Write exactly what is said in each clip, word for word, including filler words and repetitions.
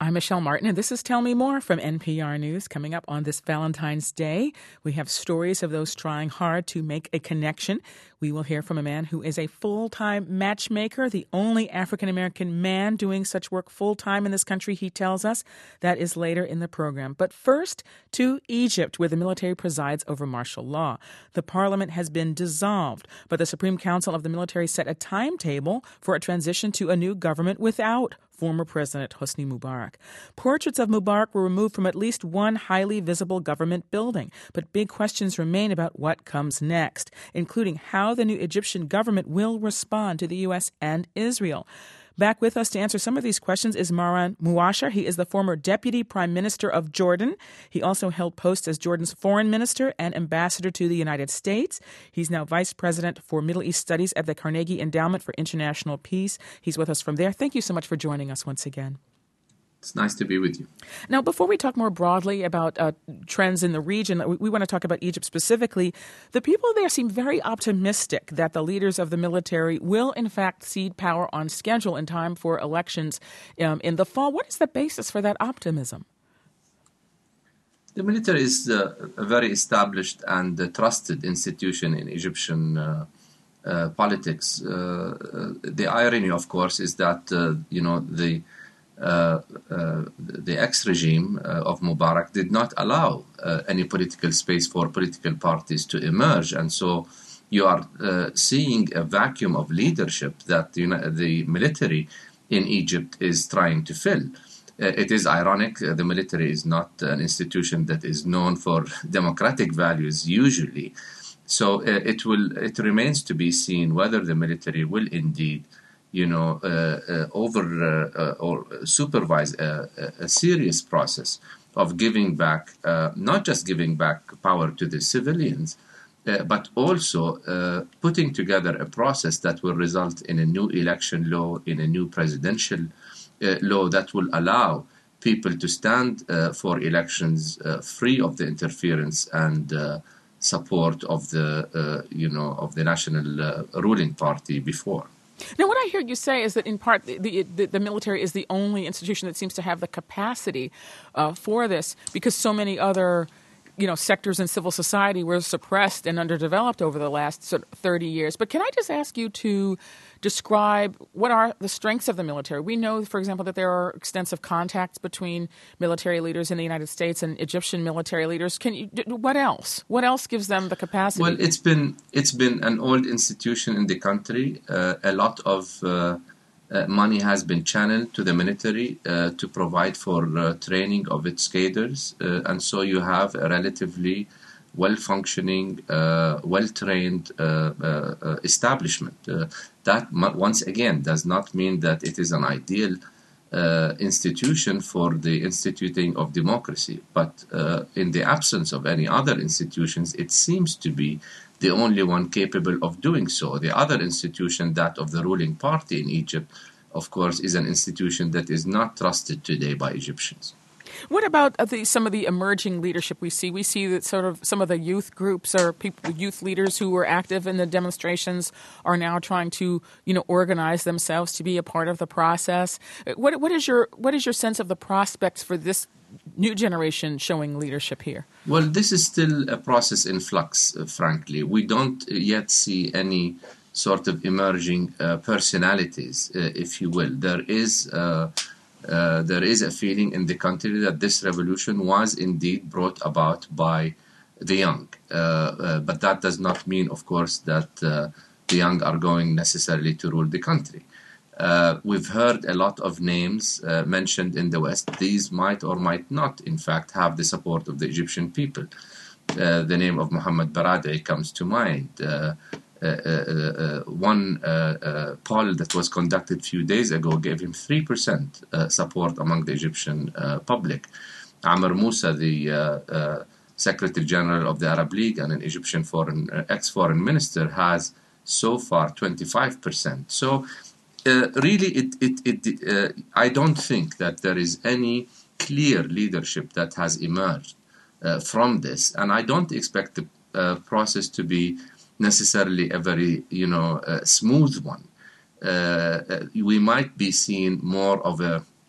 I'm Michelle Martin, and this is Tell Me More from N P R News. Coming up on this Valentine's Day, we have stories of those trying hard to make a connection. We will hear from a man who is a full-time matchmaker, the only African-American man doing such work full-time in this country, he tells us. That is later in the program. But first, to Egypt, where the military presides over martial law. The parliament has been dissolved, but the Supreme Council of the military set a timetable for a transition to a new government without former President Hosni Mubarak. Portraits of Mubarak were removed from at least one highly visible government building, but big questions remain about what comes next, including how the new Egyptian government will respond to the U S and Israel. Back with us to answer some of these questions is Marwan Muasher. He is the former Deputy Prime Minister of Jordan. He also held posts as Jordan's Foreign Minister and Ambassador to the United States. He's now Vice President for Middle East Studies at the Carnegie Endowment for International Peace. He's with us from there. Thank you so much for joining us once again. It's nice to be with you. Now, before we talk more broadly about uh, trends in the region, we, we want to talk about Egypt specifically. The people there seem very optimistic that the leaders of the military will, in fact, cede power on schedule in time for elections um, in the fall. What is the basis for that optimism? The military is uh, a very established and uh, trusted institution in Egyptian uh, uh, politics. Uh, uh, the irony, of course, is that, uh, you know, the Uh, uh, the ex-regime uh, of Mubarak did not allow uh, any political space for political parties to emerge. And so you are uh, seeing a vacuum of leadership that you know, the military in Egypt is trying to fill. Uh, it is ironic. Uh, the military is not an institution that is known for democratic values usually. So uh, it will. It remains to be seen whether the military will indeed you know, uh, uh, over uh, uh, or supervise a, a serious process of giving back, uh, not just giving back power to the civilians, uh, but also uh, putting together a process that will result in a new election law, in a new presidential uh, law that will allow people to stand uh, for elections uh, free of the interference and uh, support of the, uh, you know, of the national uh, ruling party before. Now, what I hear you say is that, in part, the, the, the military is the only institution that seems to have the capacity uh, for this, because so many other, you know, sectors in civil society were suppressed and underdeveloped over the last sort of thirty years. But can I just ask you to describe what are the strengths of the military? We know, for example, that there are extensive contacts between military leaders in the United States and Egyptian military leaders. Can you? What else? What else gives them the capacity? Well, it's been it's been an old institution in the country. Uh, a lot of uh, uh, money has been channeled to the military uh, to provide for uh, training of its cadres, uh, and so you have a relatively well-functioning, uh, well-trained uh, uh, establishment. Uh, that, once again, does not mean that it is an ideal uh, institution for the instituting of democracy. But uh, in the absence of any other institutions, it seems to be the only one capable of doing so. The other institution, that of the ruling party in Egypt, of course, is an institution that is not trusted today by Egyptians. What about the, some of the emerging leadership we see? We see that sort of some of the youth groups or people, youth leaders who were active in the demonstrations are now trying to, you know, organize themselves to be a part of the process. What, what is your what is your sense of the prospects for this new generation showing leadership here? Well, this is still a process in flux, uh, frankly. We don't yet see any sort of emerging uh, personalities, uh, if you will. There is uh, Uh, there is a feeling in the country that this revolution was indeed brought about by the young. Uh, uh, but that does not mean, of course, that uh, the young are going necessarily to rule the country. Uh, we've heard a lot of names uh, mentioned in the West. These might or might not, in fact, have the support of the Egyptian people. Uh, the name of Mohammed Baradei comes to mind. Uh, Uh, uh, uh, one uh, uh, poll that was conducted a few days ago gave him three percent uh, support among the Egyptian uh, public. Amr Moussa, the uh, uh, Secretary General of the Arab League and an Egyptian foreign, uh, ex-foreign minister, has so far twenty-five percent. So uh, really, it, it, it, uh, I don't think that there is any clear leadership that has emerged uh, from this. And I don't expect the uh, process to be necessarily a very, you know, uh, smooth one. Uh, we might be seeing more of a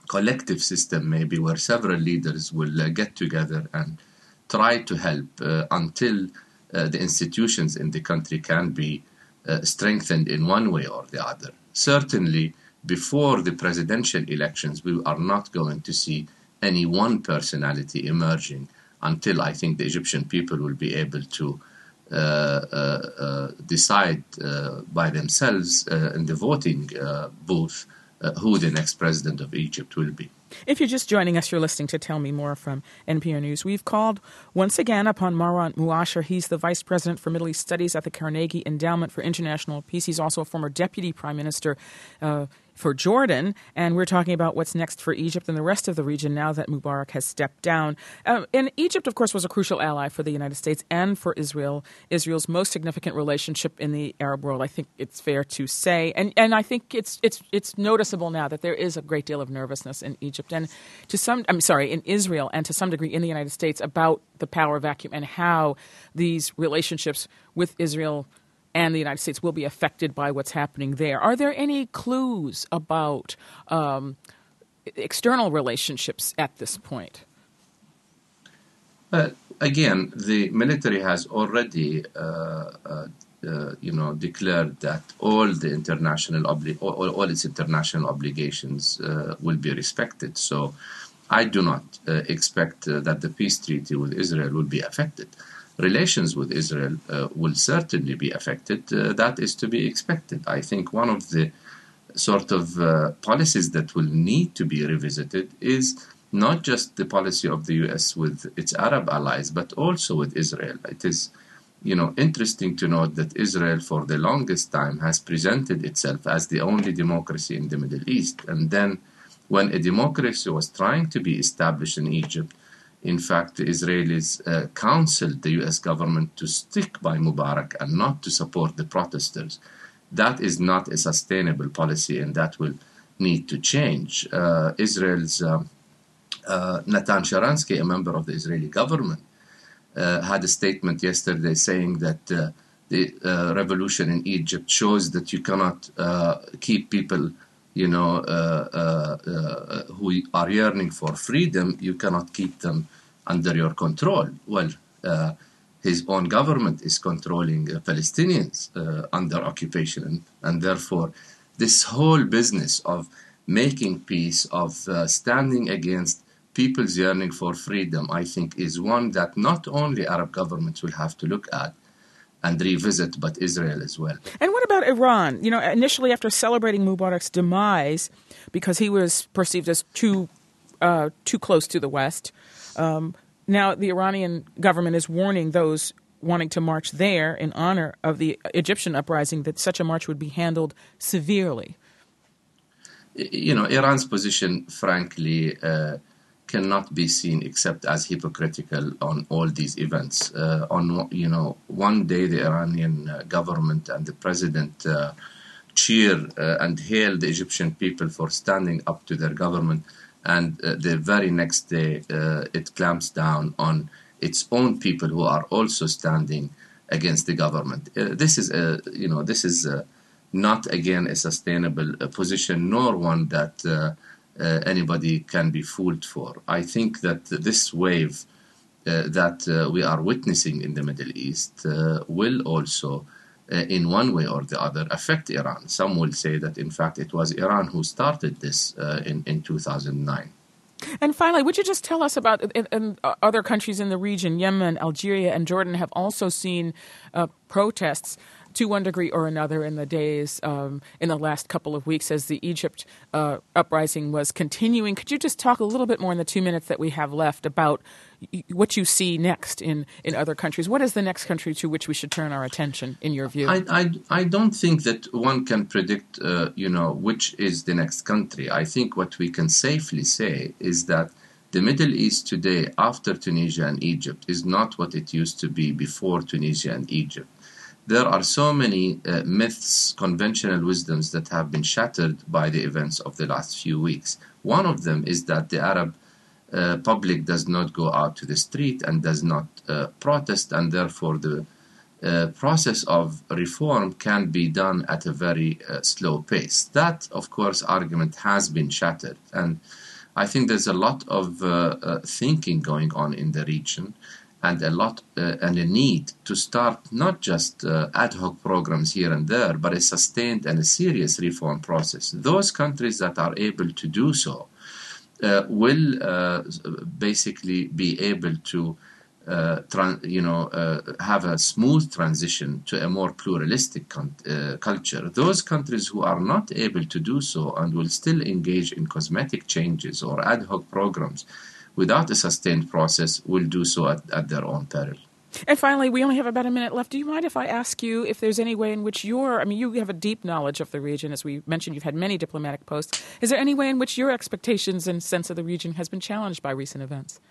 collective system, maybe, where several leaders will uh, get together and try to help uh, until uh, the institutions in the country can be uh, strengthened in one way or the other. Certainly, before the presidential elections, we are not going to see any one personality emerging until I think the Egyptian people will be able to uh, uh, uh, decide uh, by themselves uh, in the voting uh, booth uh, who the next president of Egypt will be. If you're just joining us, you're listening to Tell Me More from N P R News. We've called once again upon Marwan Muasher. He's the Vice President for Middle East Studies at the Carnegie Endowment for International Peace. He's also a former Deputy Prime Minister uh, for Jordan, and we're talking about what's next for Egypt and the rest of the region now that Mubarak has stepped down. Uh, and Egypt, of course, was a crucial ally for the United States and for Israel, Israel's most significant relationship in the Arab world, I think it's fair to say. And and I think it's it's it's noticeable now that there is a great deal of nervousness in Egypt and to some, I'm sorry, in Israel and to some degree in the United States about the power vacuum and how these relationships with Israel and the United States will be affected by what's happening there. Are there any clues about um, external relationships at this point? Uh, again, the military has already, uh, uh, uh, you know, declared that all the international obli- all, all its international obligations uh, will be respected. So, I do not uh, expect uh, that the peace treaty with Israel will be affected. Relations with Israel uh, will certainly be affected. Uh, that is to be expected. I think one of the sort of uh, policies that will need to be revisited is not just the policy of the U S with its Arab allies, but also with Israel. It is, you know, interesting to note that Israel, for the longest time, has presented itself as the only democracy in the Middle East. And then, when a democracy was trying to be established in Egypt, in fact, the Israelis uh, counseled the U S government to stick by Mubarak and not to support the protesters. That is not a sustainable policy, and that will need to change. Uh, Israel's uh, uh, Natan Sharansky, a member of the Israeli government, uh, had a statement yesterday saying that uh, the uh, revolution in Egypt shows that you cannot uh, keep people you know, uh, uh, uh, who are yearning for freedom, you cannot keep them under your control. Well, uh, his own government is controlling uh, Palestinians uh, under occupation, and, and therefore this whole business of making peace, of uh, standing against people's yearning for freedom, I think is one that not only Arab governments will have to look at and revisit, but Israel as well. And what about Iran? You know, initially after celebrating Mubarak's demise, because he was perceived as too uh, too close to the West, um, now the Iranian government is warning those wanting to march there in honor of the Egyptian uprising that such a march would be handled severely. You know, Iran's position, frankly, uh, cannot be seen except as hypocritical on all these events. Uh, on you know, one day the Iranian uh, government and the president uh, cheer uh, and hail the Egyptian people for standing up to their government, and uh, the very next day uh, it clamps down on its own people who are also standing against the government. Uh, this is a you know this is a, not again a sustainable uh, position, nor one that. Uh, Uh, anybody can be fooled for. I think that this wave uh, that uh, we are witnessing in the Middle East uh, will also, uh, in one way or the other, affect Iran. Some will say that, in fact, it was Iran who started this uh, in, in two thousand nine. And finally, would you just tell us about in, in other countries in the region? Yemen, Algeria, and Jordan have also seen uh, protests to one degree or another in the days, um, in the last couple of weeks as the Egypt uh, uprising was continuing. Could you just talk a little bit more in the two minutes that we have left about what you see next in, in other countries? What is the next country to which we should turn our attention, in your view? I, I, I don't think that one can predict, uh, you know, which is the next country. I think what we can safely say is that the Middle East today, after Tunisia and Egypt, is not what it used to be before Tunisia and Egypt. There are so many uh, myths, conventional wisdoms that have been shattered by the events of the last few weeks. One of them is that the Arab uh, public does not go out to the street and does not uh, protest, and therefore the uh, process of reform can be done at a very uh, slow pace. That, of course, argument has been shattered. And I think there's a lot of uh, uh, thinking going on in the region, and a lot uh, and a need to start not just uh, ad hoc programs here and there, but a sustained and a serious reform process. Those countries that are able to do so uh, will uh, basically be able to uh, tran- you know, uh, have a smooth transition to a more pluralistic con- uh, culture. Those countries who are not able to do so and will still engage in cosmetic changes or ad hoc programs without a sustained process will do so at, at their own peril. And finally, we only have about a minute left. Do you mind if I ask you if there's any way in which you're, I mean, you have a deep knowledge of the region. As we mentioned, you've had many diplomatic posts. Is there any way in which your expectations and sense of the region has been challenged by recent events?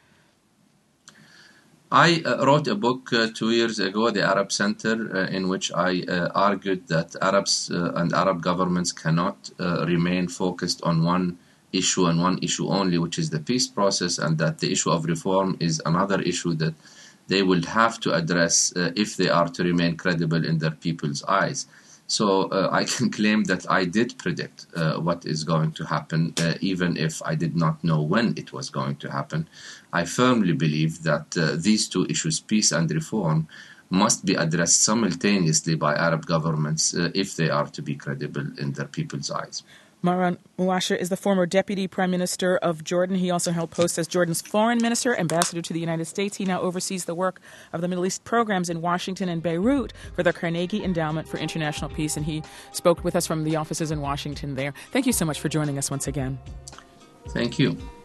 I uh, wrote a book uh, two years ago, the Arab Center, uh, in which I uh, argued that Arabs uh, and Arab governments cannot uh, remain focused on one issue and one issue only, which is the peace process, and that the issue of reform is another issue that they will have to address uh, if they are to remain credible in their people's eyes. So uh, I can claim that I did predict uh, what is going to happen, uh, even if I did not know when it was going to happen. I firmly believe that uh, these two issues, peace and reform, must be addressed simultaneously by Arab governments uh, if they are to be credible in their people's eyes. Marwan Muasher is the former Deputy Prime Minister of Jordan. He also held posts as Jordan's Foreign Minister, Ambassador to the United States. He now oversees the work of the Middle East programs in Washington and Beirut for the Carnegie Endowment for International Peace, and he spoke with us from the offices in Washington there. Thank you so much for joining us once again. Thank you.